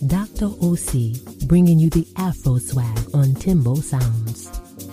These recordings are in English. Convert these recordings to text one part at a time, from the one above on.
Dr. OC, bringing you the Afro swag on Timbo Sounds.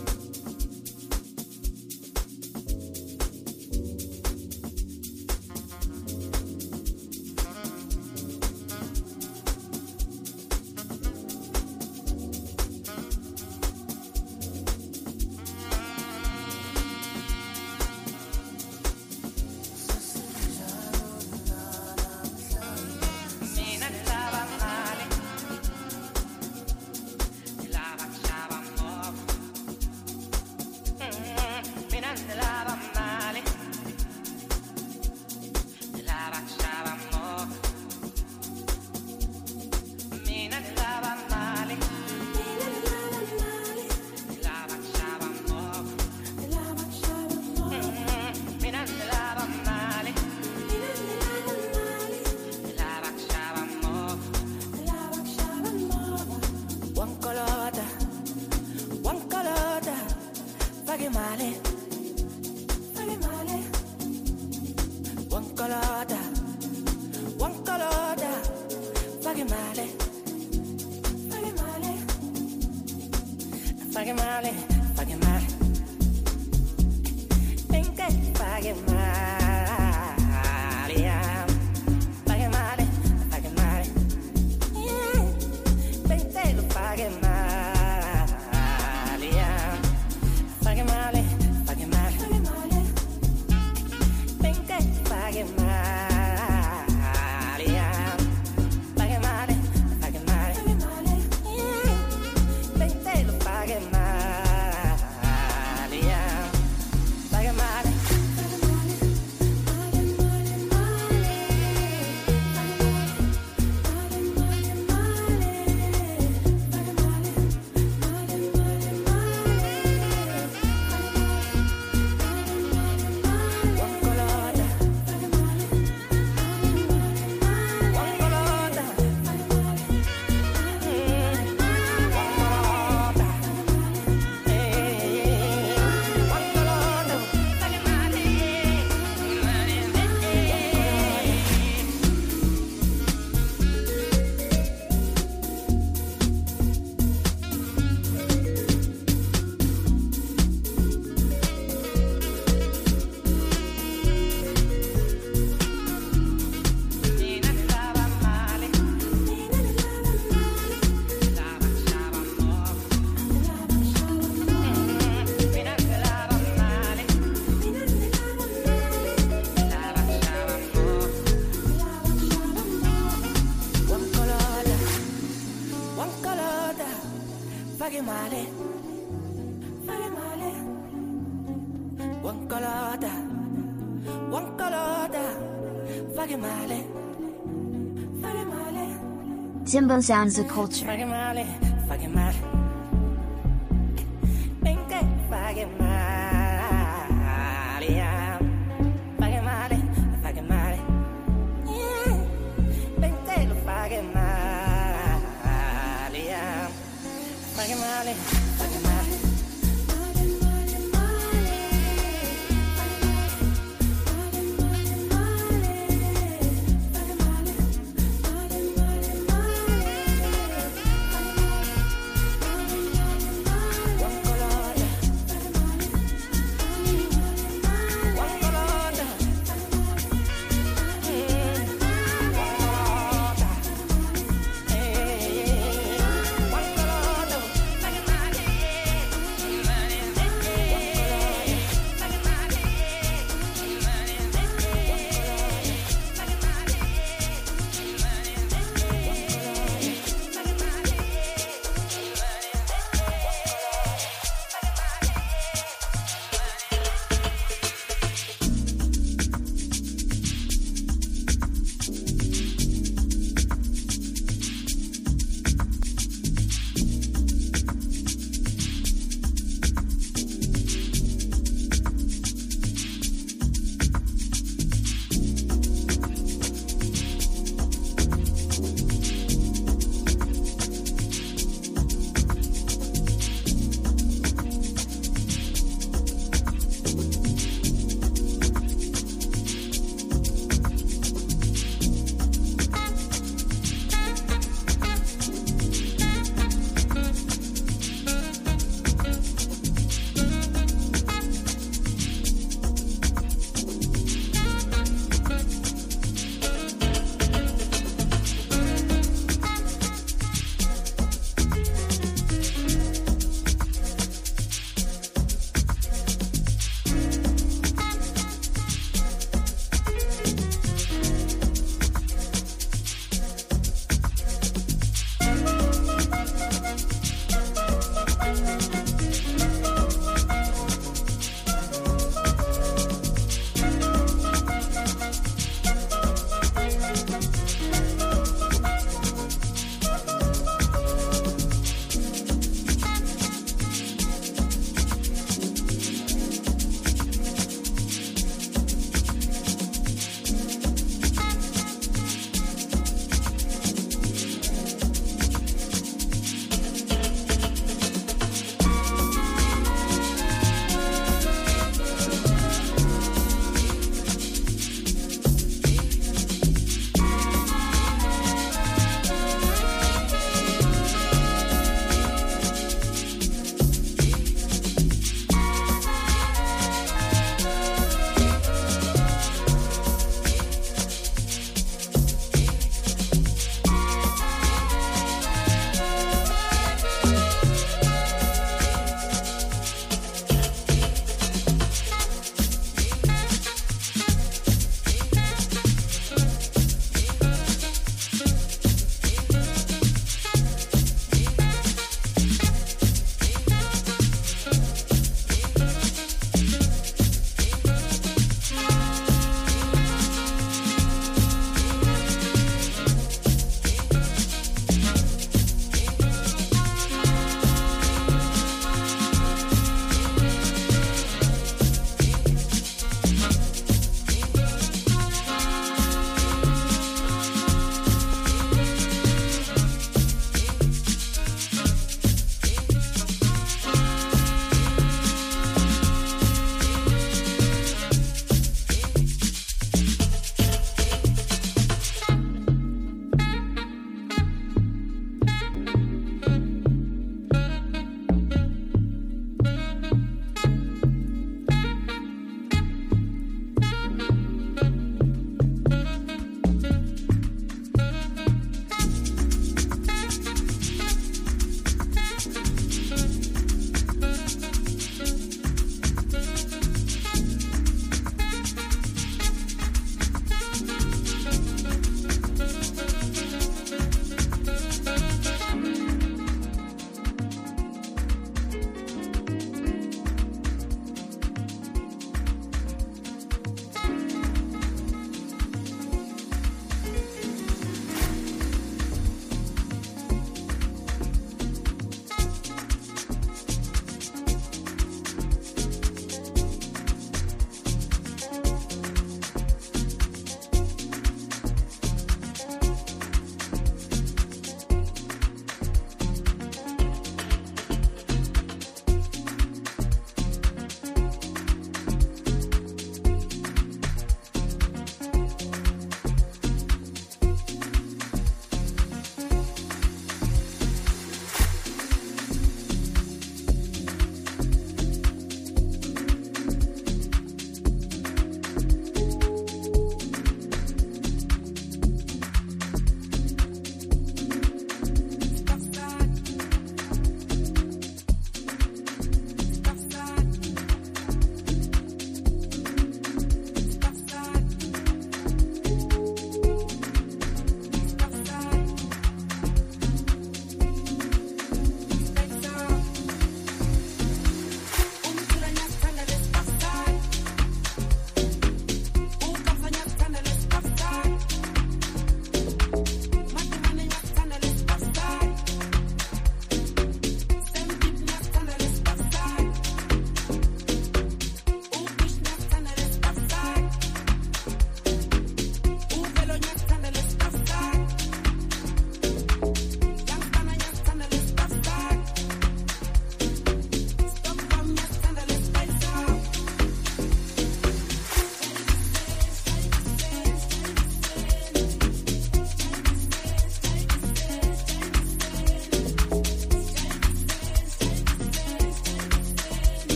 Timbo Sounds of Culture.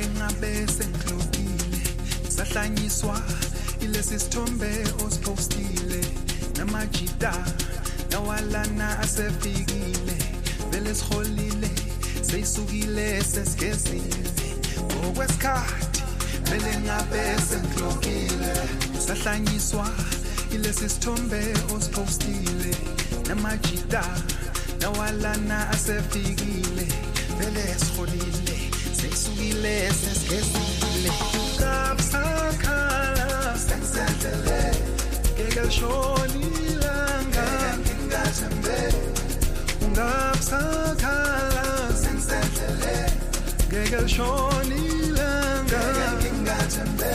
ngabe sengihlukile sahlanyiswa ilesi sithombe osipostile namajita nawalana asefikile vele siholile seyisukile sesigezile ngokwesikhathi vele ngabe sengihlukile sahlanyiswa ilesi sithombe osipostile namajita nawalana asefikile vele siholile seyisukile sesigezile kapsakhala sengizendlele ngeke shonilanga ngingathembe ungapsakhala sengizendlele ngeke shonilanga ngingathembe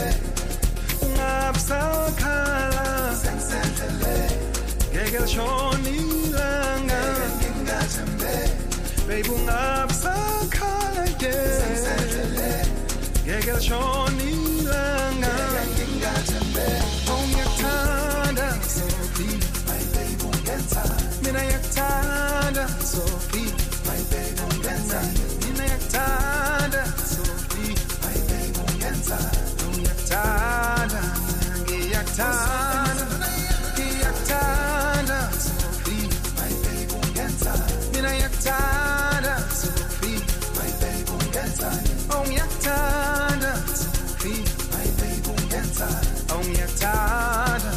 ungapsakhala sengizendlele ngeke shonilanga ngingathembe baby ungapsakhala ngeke shonilanga ngingathembe ungiyathanda Sophie my baby ungenza mina yakuthanda Sophie my baby ungenza mina yakuthanda Sophie my baby ungenza ungiyathanda ngiyakuthanda ngiyakuthanda Sophie my baby ungenza mina yakuthanda Sophie my baby ungenza ungiyakuthanda Sophie my baby ungenza ungiyakuthanda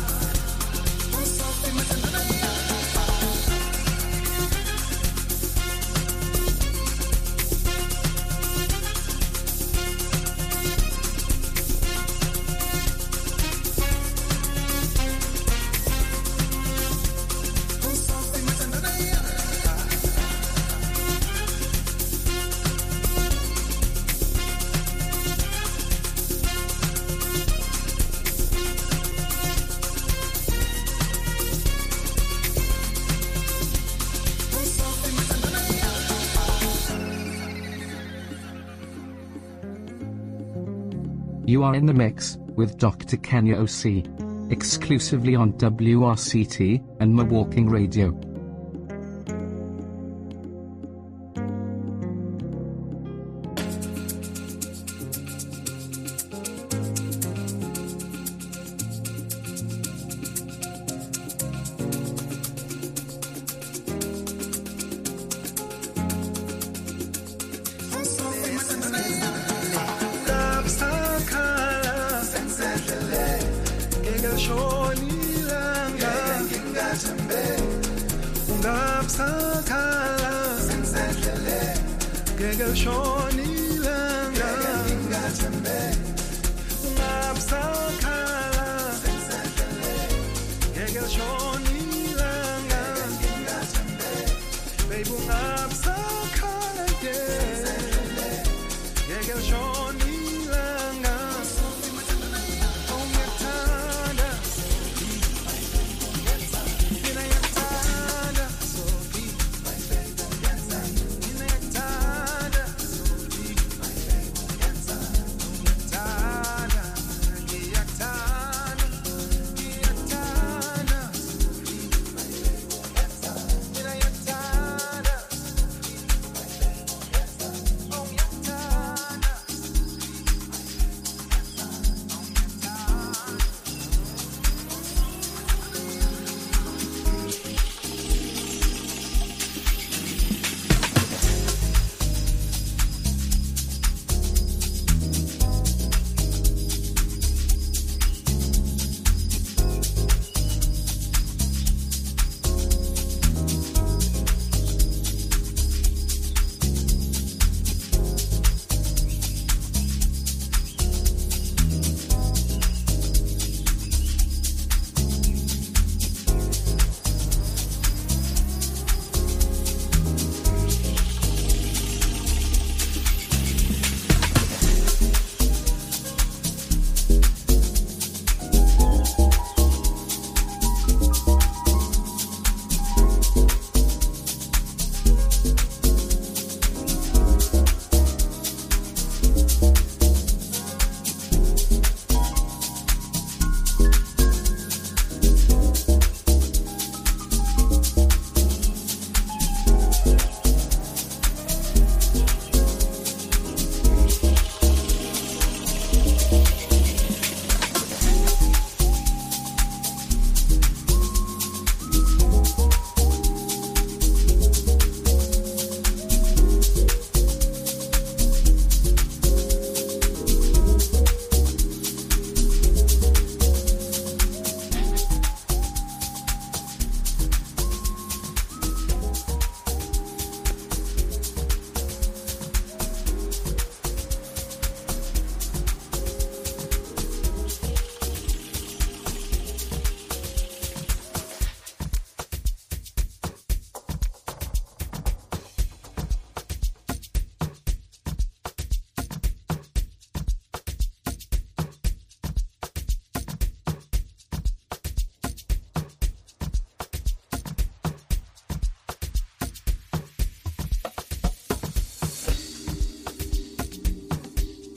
You are in the mix with Dr. Kenya OC, exclusively on WRCT and Mawalking Radio.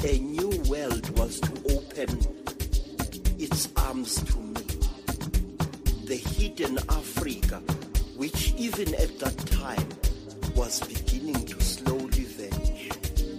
a new world was to open its arms to me. The hidden Africa, which even at that time was beginning to slowly vanish.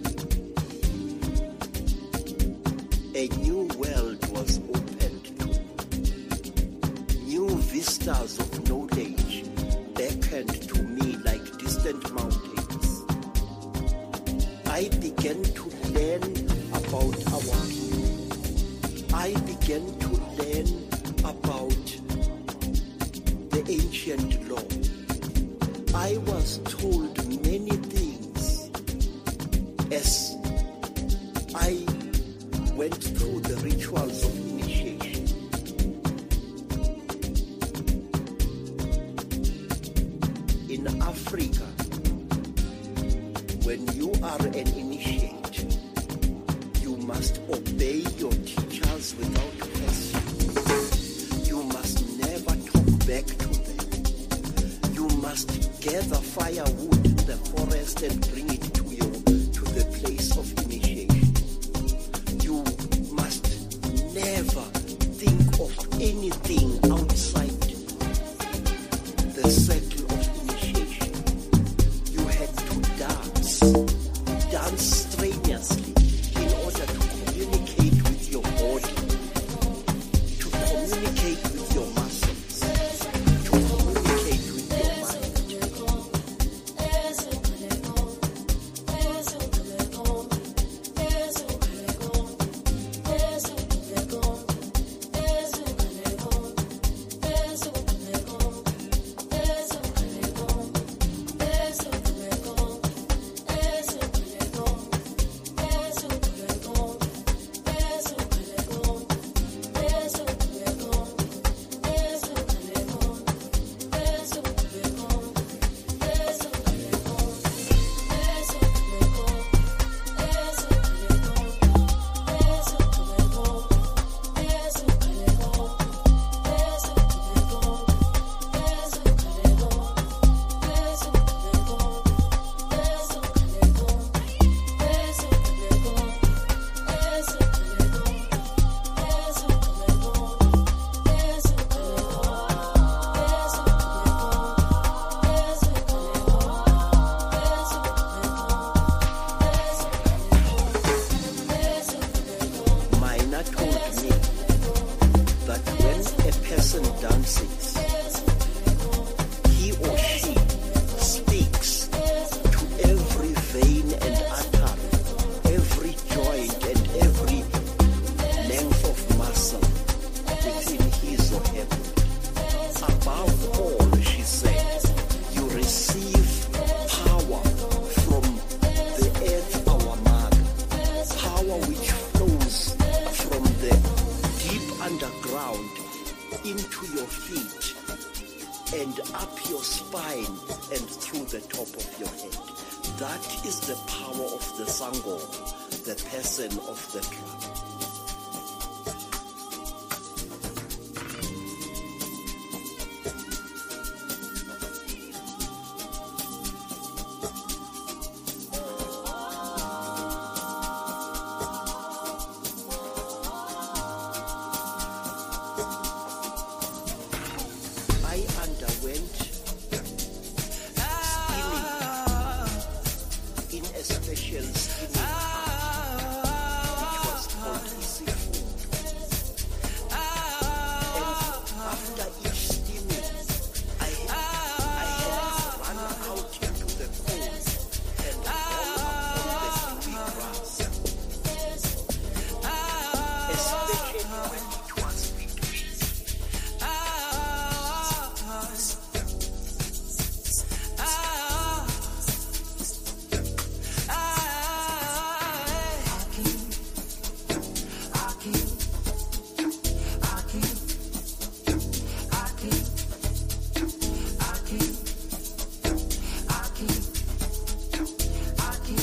A new world was opened to me. New vistas of knowledge beckoned to me like distant mountains. I began to learn about our people. I began to learn about the ancient law. I was told many things as I went through the rituals of initiation. In Africa, when you are an initiate, you must obey your teachers without question. You must never talk back to them. You must gather firewood in the forest and bring it to the place of initiation. You must never think of anything outside the circle of initiation. You had to dance strenuously in order to communicate with your body, to communicate with your muscles, to communicate with your mind. Into your feet and up your spine and through the top of your head. That is the power of the Sango, the person of the club.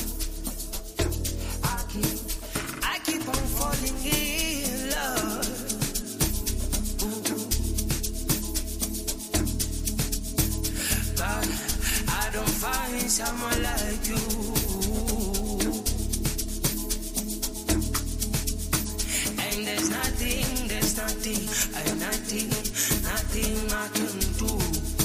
I keep on falling in love. nothing I can do.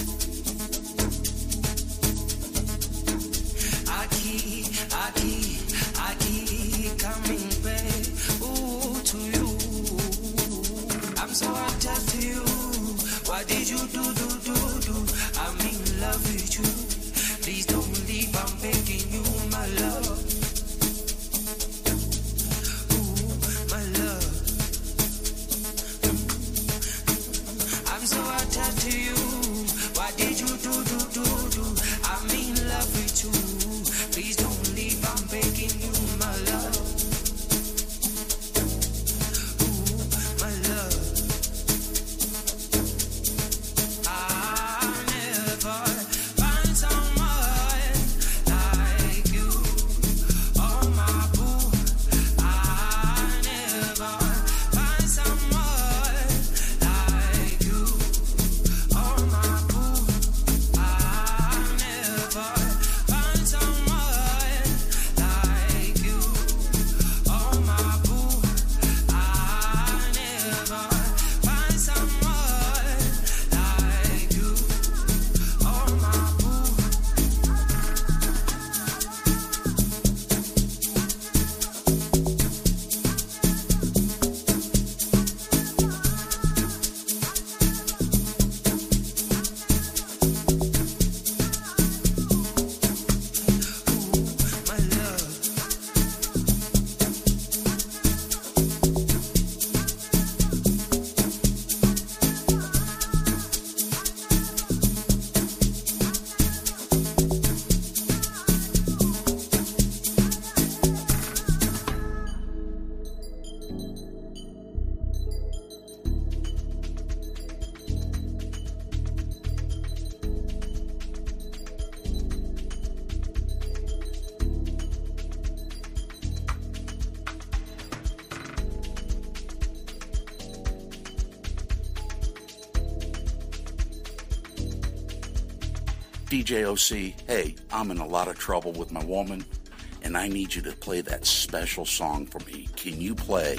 I keep coming back, ooh, to you. I'm so attached to you. What did you do? I'm in love with you. Please don't leave, I'm begging you, my love. Ooh, my love. I'm so attached to you. What did you do? I'm in love with you. Please don't leave, I'm begging you, my love. Ooh, my love. I'll never find someone like you. Oh, my boo. I'll never find someone like you. Oh, my boo. I'll never find someone like you. Oh, my boo. I'll never find someone like you. Oh, my boo. My love. DJ OC, hey, I'm in a lot of trouble with my woman, and I need you to play that special song for me. Can you play?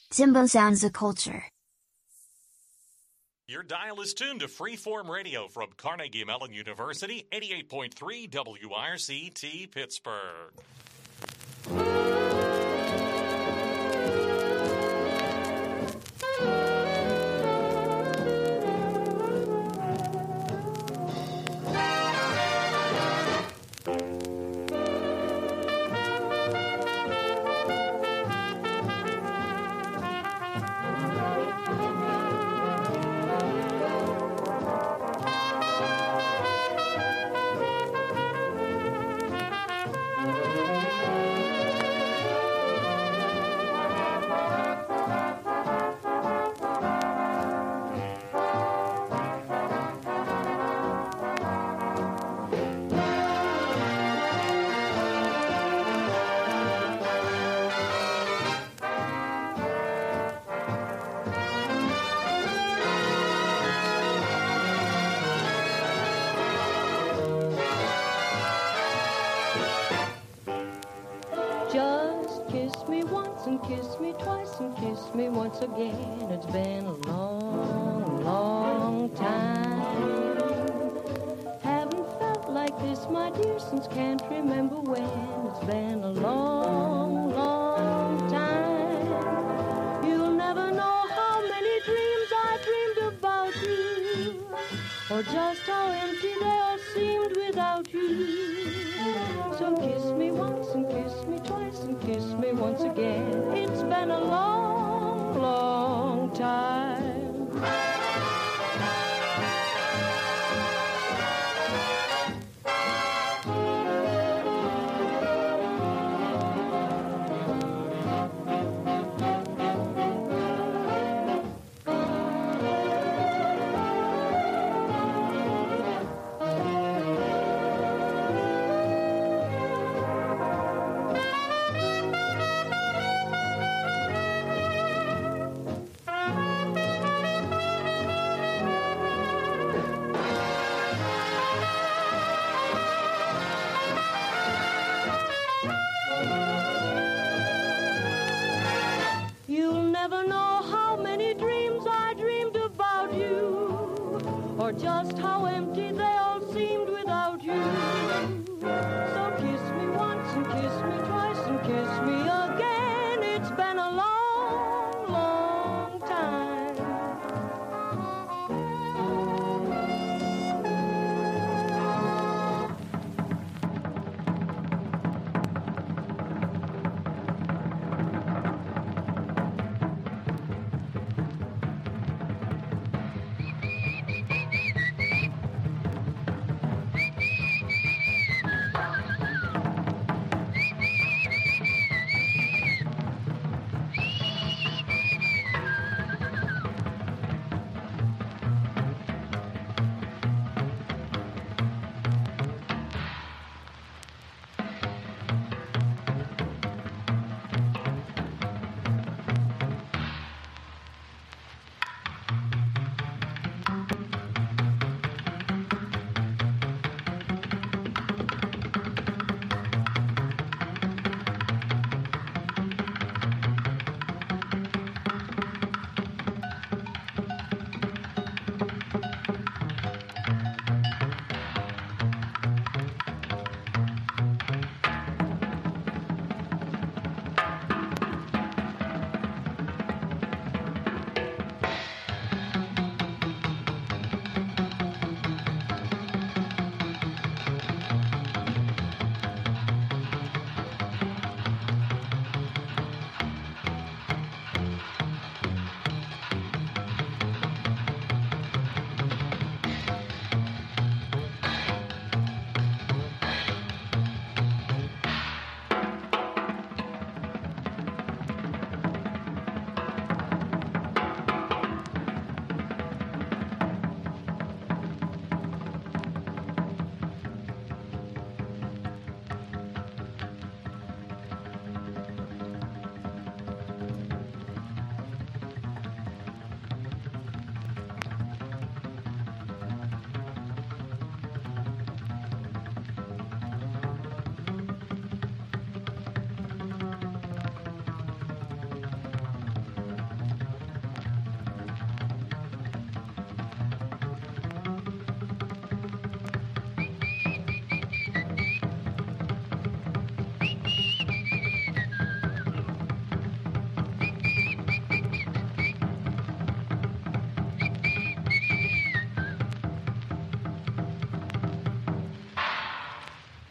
Timbo Sounds of Culture. Your dial is tuned to Freeform Radio from Carnegie Mellon University, 88.3 WRCT Pittsburgh. Once again, it's been a long, long time. Haven't felt like this, my dear, since can't remember when. It's been a long, long time. You'll never know how many dreams I dreamed about you, or just how empty they all seemed without you. So kiss me once and kiss me twice and kiss me once again. It's been a long time. Just how empty they all seemed without you. So kiss me once and kiss me twice and kiss me again. It's been a long, long time.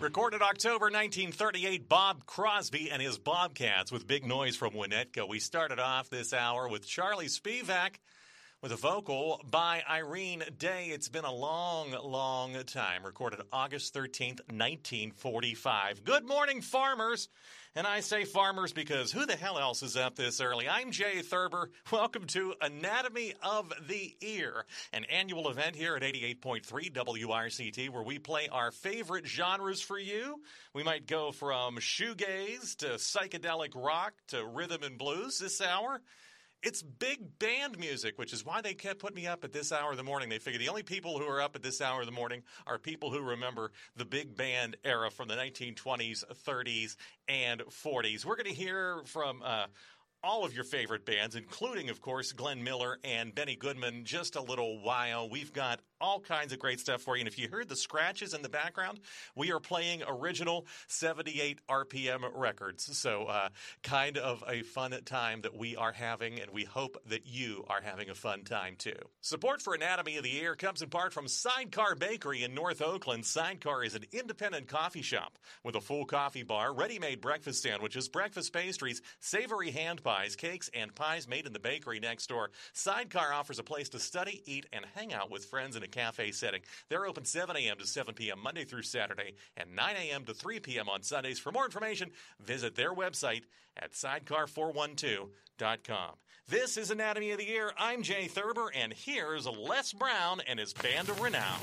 Recorded October 1938, Bob Crosby and his Bobcats with Big Noise from Winnetka. We started off this hour with Charlie Spivak with a vocal by Irene Day. It's been a long, long time. Recorded August 13th, 1945. Good morning, farmers. And I say farmers because who the hell else is up this early? I'm Jay Thurber. Welcome to Anatomy of the Ear, an annual event here at 88.3 WRCT where we play our favorite genres for you. We might go from shoegaze to psychedelic rock to rhythm and blues this hour. It's big band music, which is why they kept putting me up at this hour of the morning. They figure the only people who are up at this hour of the morning are people who remember the big band era from the 1920s, 30s, and 40s. We're going to hear from all of your favorite bands, including, of course, Glenn Miller and Benny Goodman, just a little while. We've got all kinds of great stuff for you. And if you heard the scratches in the background, we are playing original 78 RPM records. So kind of a fun time that we are having, and we hope that you are having a fun time too. Support for Anatomy of the Ear comes in part from Sidecar Bakery in North Oakland. Sidecar is an independent coffee shop with a full coffee bar, ready-made breakfast sandwiches, breakfast pastries, savory hand pies, cakes, and pies made in the bakery next door. Sidecar offers a place to study, eat, and hang out with friends in a cafe setting. They're open 7 a.m. to 7 p.m. Monday through Saturday and 9 a.m. to 3 p.m. on Sundays. For more information, visit their website at sidecar412.com. This is Anatomy of the Ear. I'm Jay Thurber, and here's Les Brown and his Band of Renown.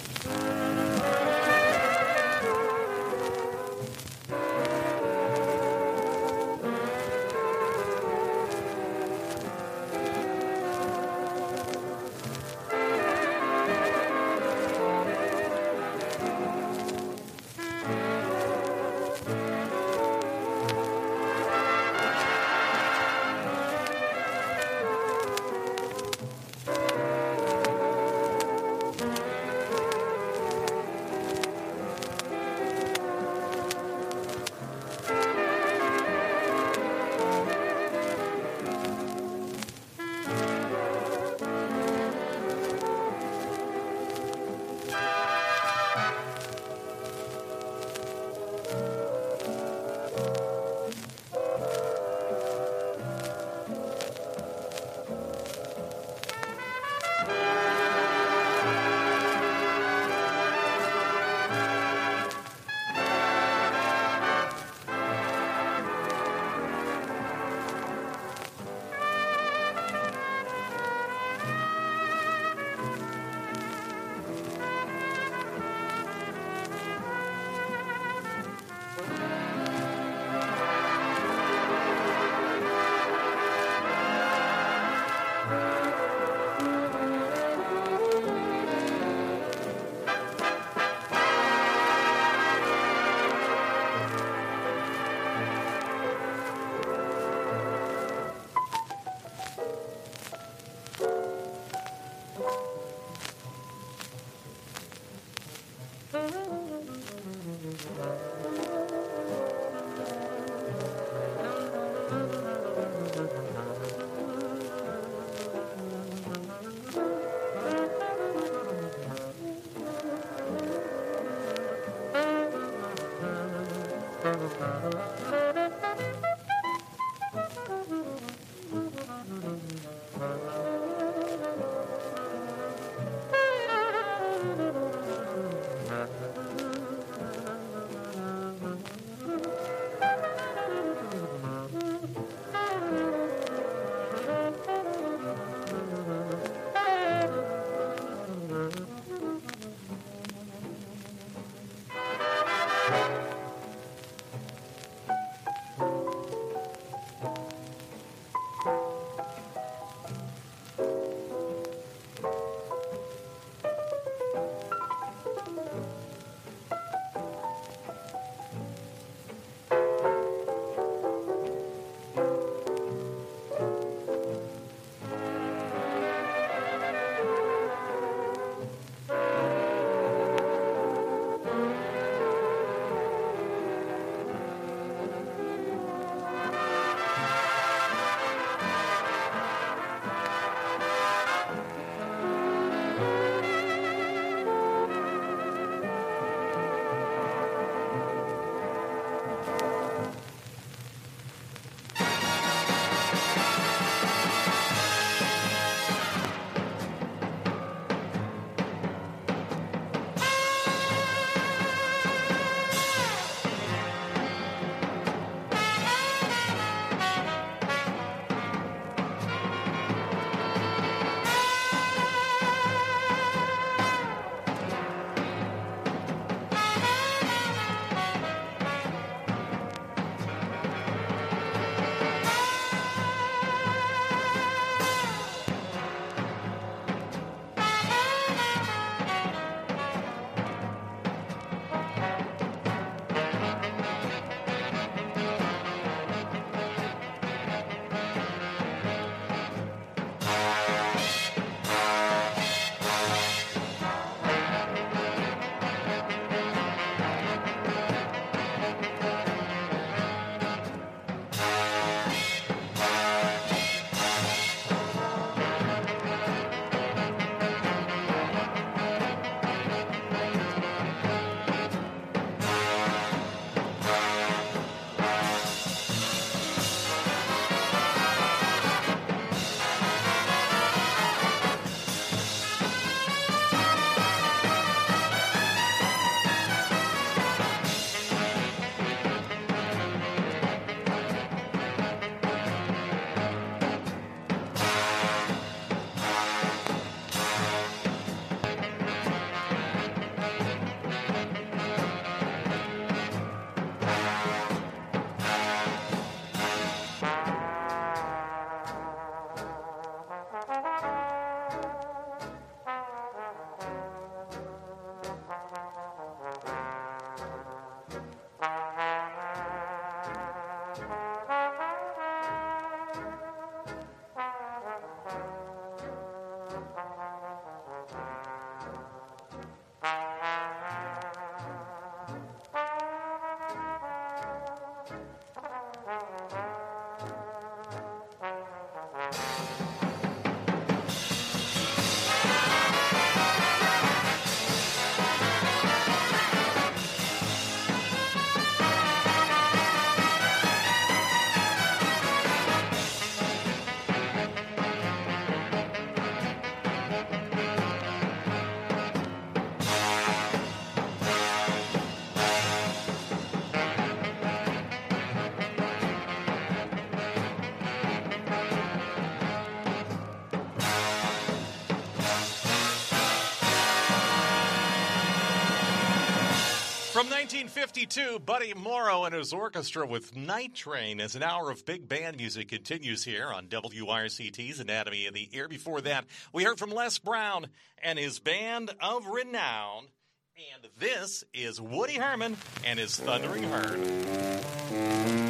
From 1952, Buddy Morrow and his orchestra with Night Train as an hour of big band music continues here on WRCT's Anatomy of the Ear. Before that, we heard from Les Brown and his band of renown. And this is Woody Herman and his Thundering Herd.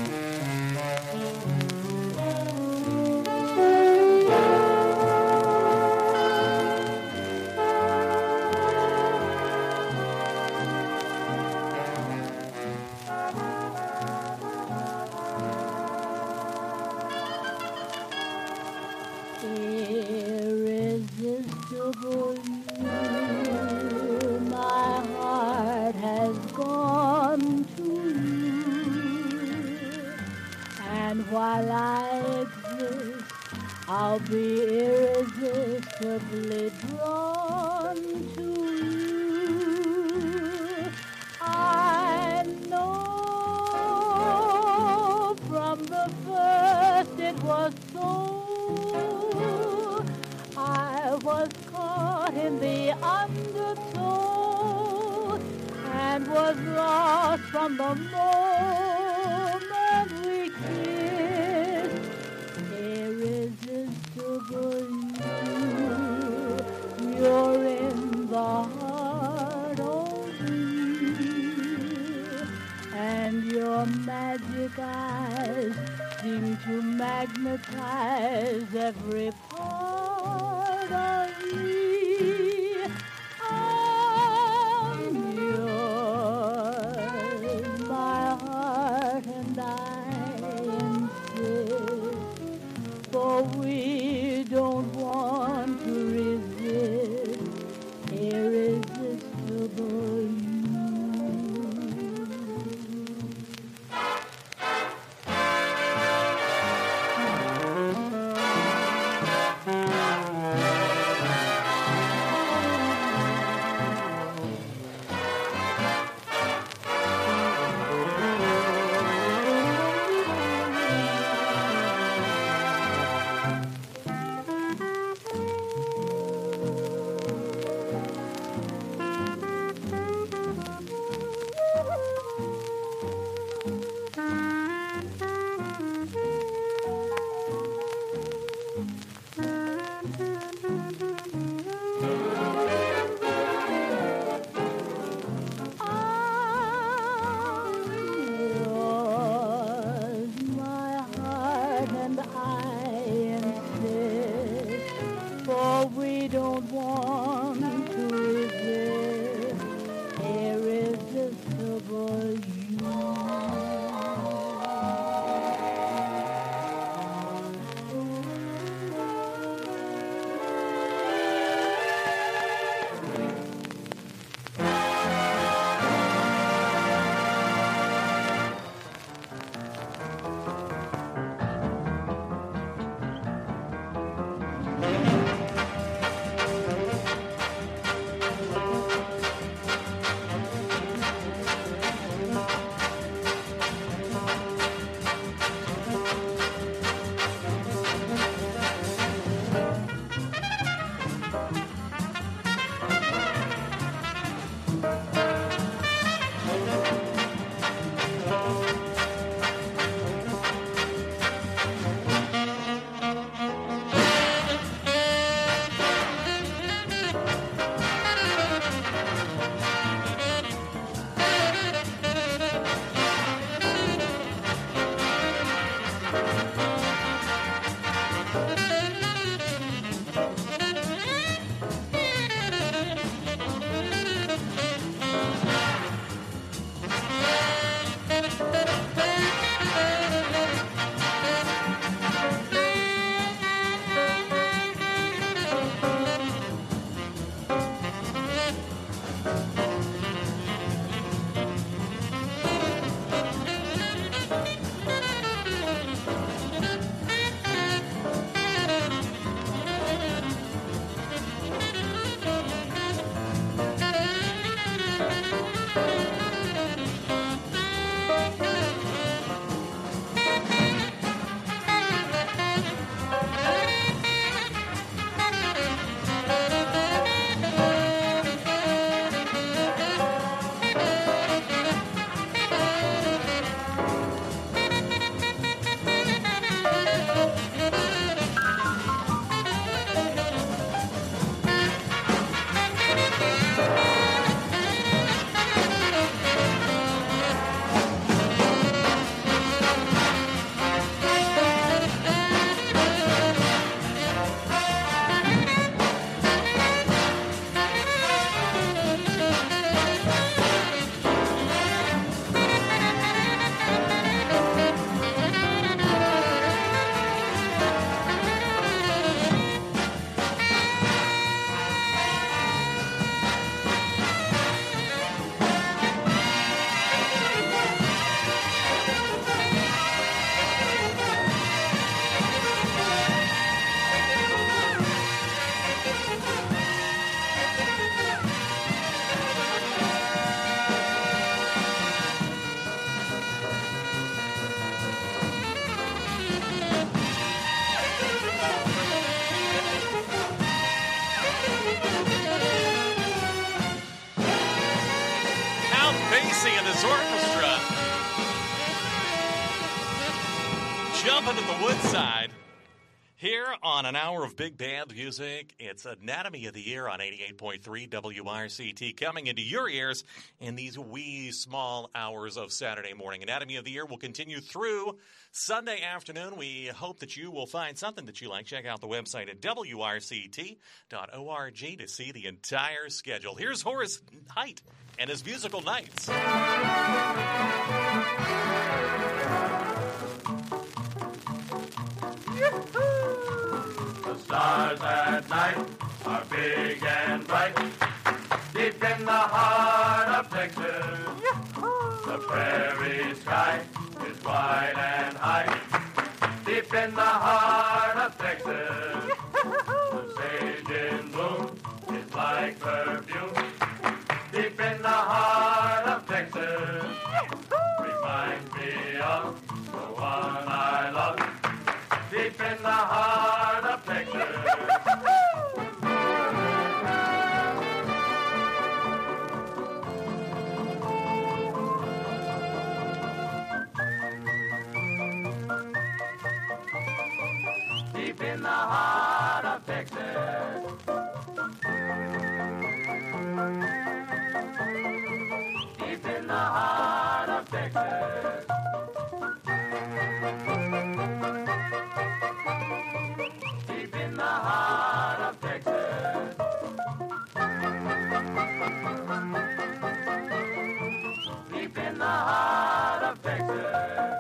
Irresistible you, my heart has gone to you, and while I exist, I'll be irresistibly drawn to you. I know from the first it was so. I was caught in the undertow and was lost from the moment we kissed. Irresistible you're in the heart of me, and your magic eyes seem to magnetize every part of me. I'm yours, my heart and I insist, for we don't want to resist irresistible you. Jumping at the Woodside. Here on an hour of big band music, it's Anatomy of the Year on 88.3 WRCT coming into your ears in these wee small hours of Saturday morning. Anatomy of the Year will continue through Sunday afternoon. We hope that you will find something that you like. Check out the website at WRCT.org to see the entire schedule. Here's Horace Heidt and his musical nights. The stars at night are big and bright. Deep in the heart of Texas, the prairie sky is wide and high. Deep in the heart of Texas, the sage in bloom is like perfume. Deep in the heart of Texas, reminds me of the one I love. Deep in the heart of Texas. Deep in the heart of Texas. Deep in the heart of Texas. Deep in the heart of Texas. Deep in the heart of Texas.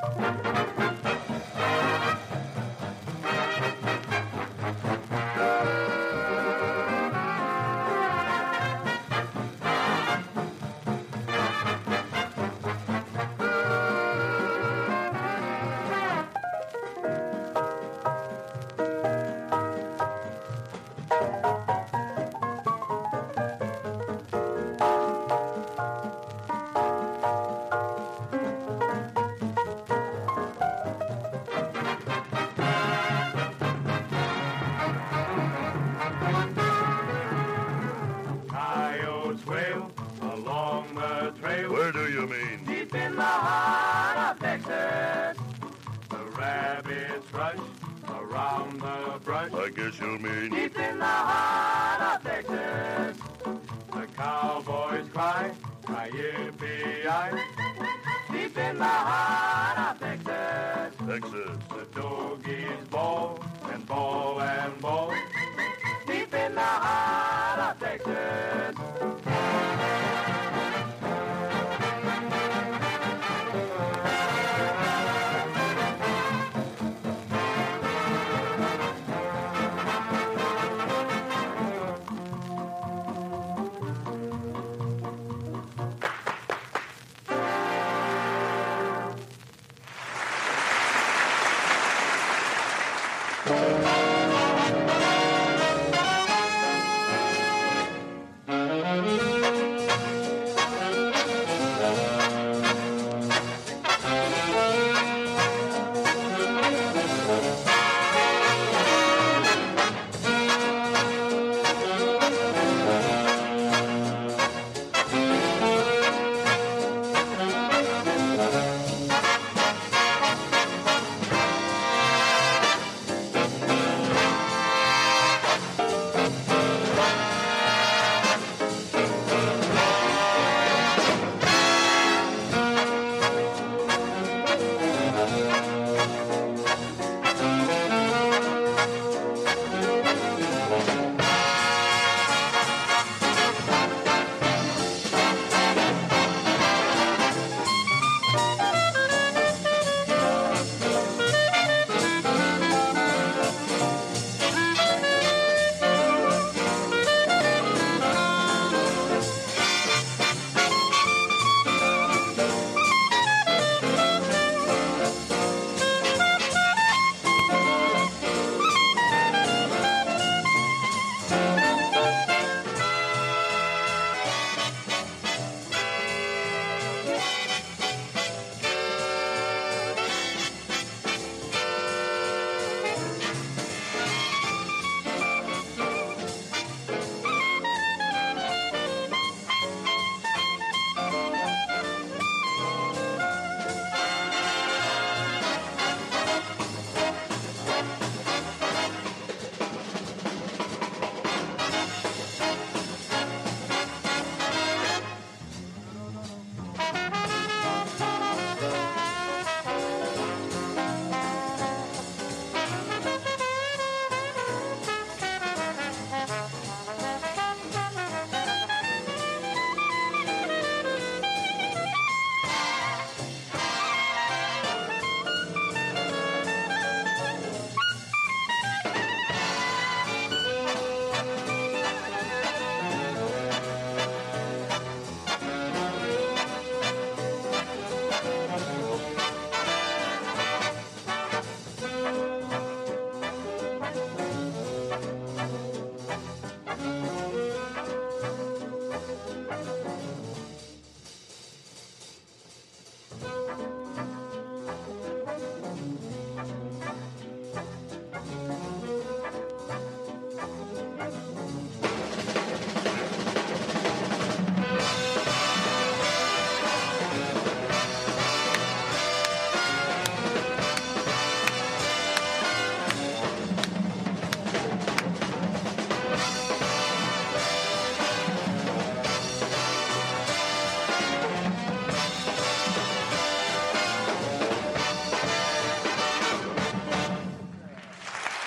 Coyotes wail along the trail. Where do you mean? Deep in the heart of Texas. The rabbits rush around the brush. I guess you mean. Deep in the heart of Texas. The cowboys cry, yippee-yi. Deep in the heart of Texas. Texas. The doggies bawl and bawl and bawl. Deep in the heart of Texas.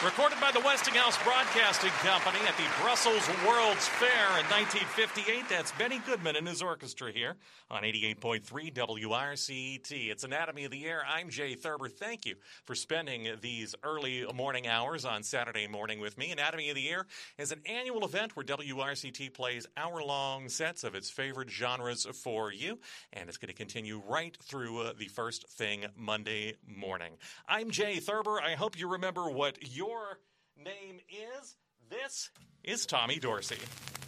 Recorded by the Westinghouse Broadcasting Company at the Brussels World's Fair in 1958. That's Benny Goodman and his orchestra here on 88.3 WRCT. It's Anatomy of the Air. I'm Jay Thurber. Thank you for spending these early morning hours on Saturday morning with me. Anatomy of the Air is an annual event where WRCT plays hour-long sets of its favorite genres for you, and it's going to continue right through the first thing Monday morning. I'm Jay Thurber. I hope you remember what your name is. This is Tommy Dorsey.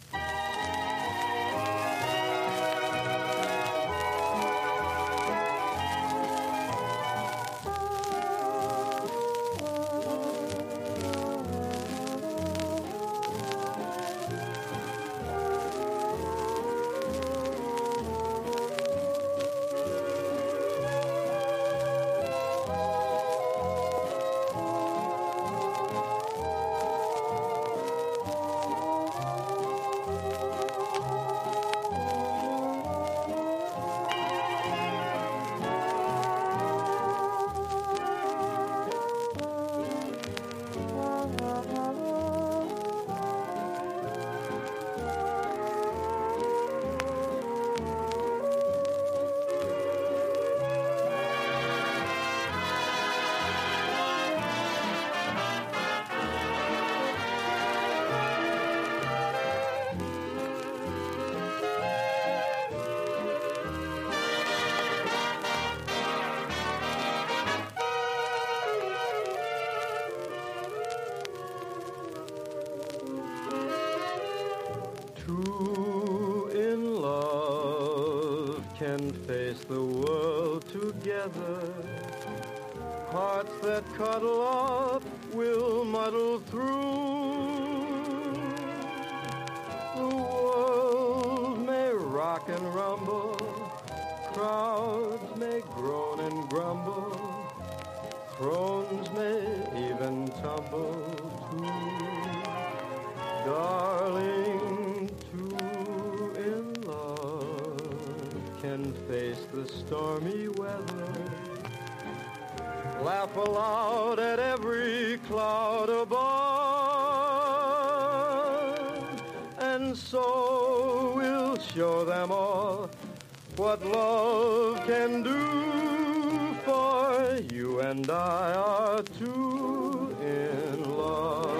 Two in love can face the world together. Hearts that cuddle up will muddle through. The world may rock and rumble, crowds may groan and grumble, thrones may even tumble too. Darling, two in love can face the stormy weather, laugh aloud at every cloud above, and so we'll show them all what love can do, for you and I are two in love.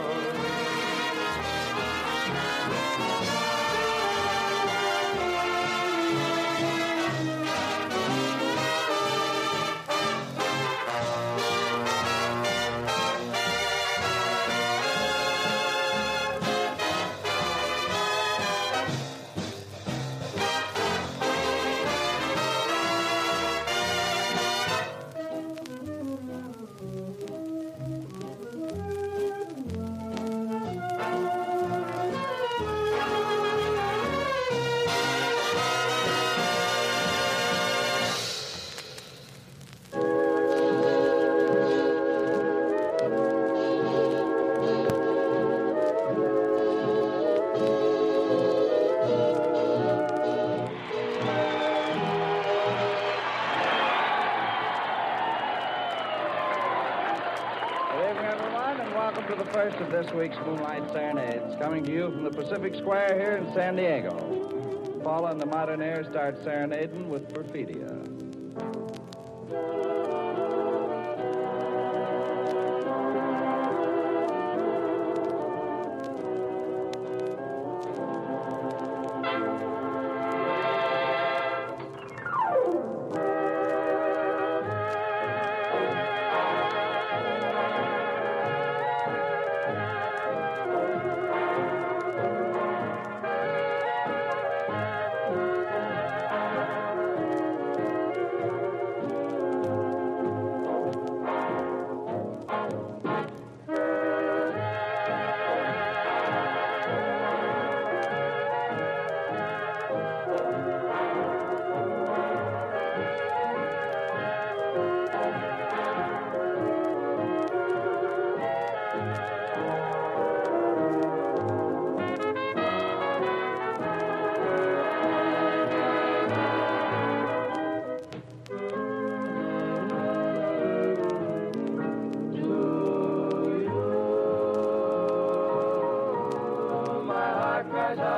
First of this week's Moonlight Serenades, coming to you from the Pacific Square here in San Diego. Paula and the Modern Air start serenading with Perfidia.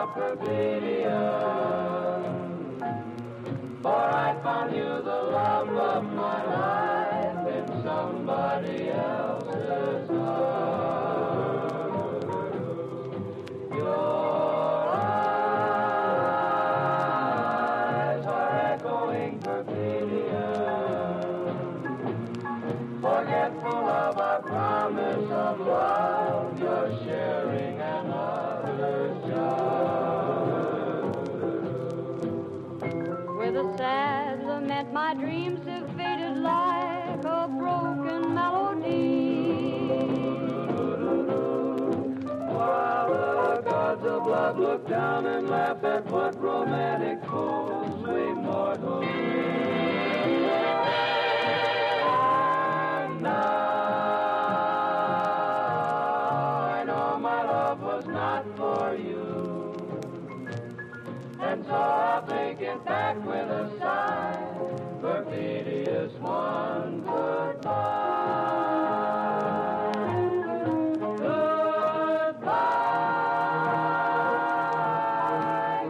perfidia. For I found you the love of my life in somebody else's heart. Your eyes are echoing perfidia, forgetful of our promise of love. You're sharing another's job. With a sad lament, my dreams have faded like a broken melody. While the gods of love look down and laugh at what romantic fools we mortals do. And now I know my love was not for you, and so I'll take it back with a sigh. Perfidious one, goodbye. Goodbye,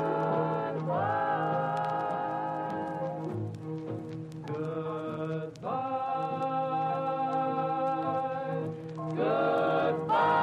goodbye. Goodbye,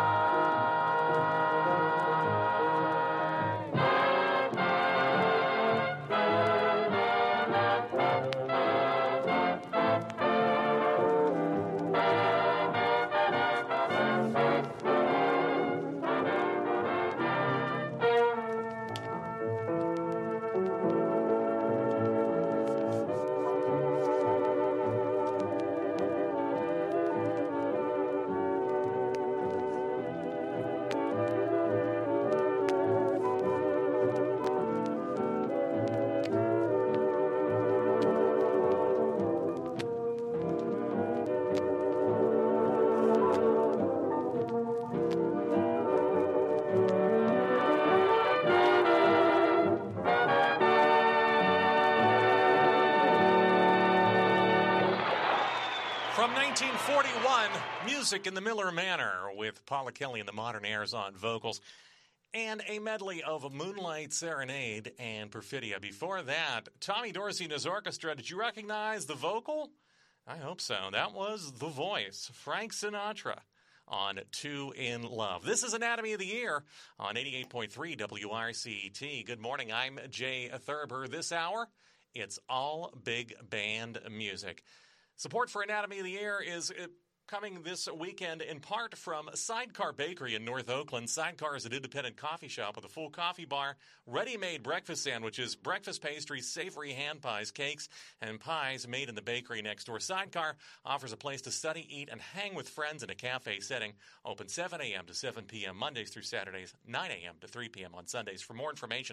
From 1941, music in the Miller Manor with Paula Kelly and the Modern Airs on vocals, and a medley of Moonlight Serenade and Perfidia. Before that, Tommy Dorsey and his orchestra. Did you recognize the vocal? I hope so. That was The Voice, Frank Sinatra, on Two in Love. This is Anatomy of the Year on 88.3 WRCT. Good morning. I'm Jay Thurber. This hour, it's all big band music. Support for Anatomy of the Year is coming this weekend in part from Sidecar Bakery in North Oakland. Sidecar is an independent coffee shop with a full coffee bar, ready-made breakfast sandwiches, breakfast pastries, savory hand pies, cakes, and pies made in the bakery next door. Sidecar offers a place to study, eat, and hang with friends in a cafe setting. Open 7 a.m. to 7 p.m. Mondays through Saturdays, 9 a.m. to 3 p.m. on Sundays. For more information,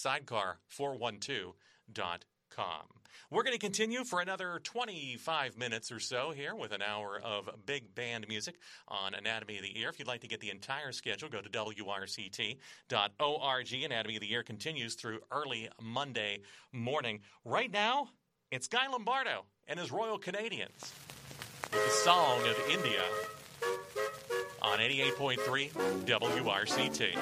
sidecar412.com. We're going to continue for another 25 minutes or so here with an hour of big band music on Anatomy of the Ear. If you'd like to get the entire schedule, go to WRCT.org. Anatomy of the Ear continues through early Monday morning. Right now, it's Guy Lombardo and his Royal Canadians with the Song of India on 88.3 WRCT.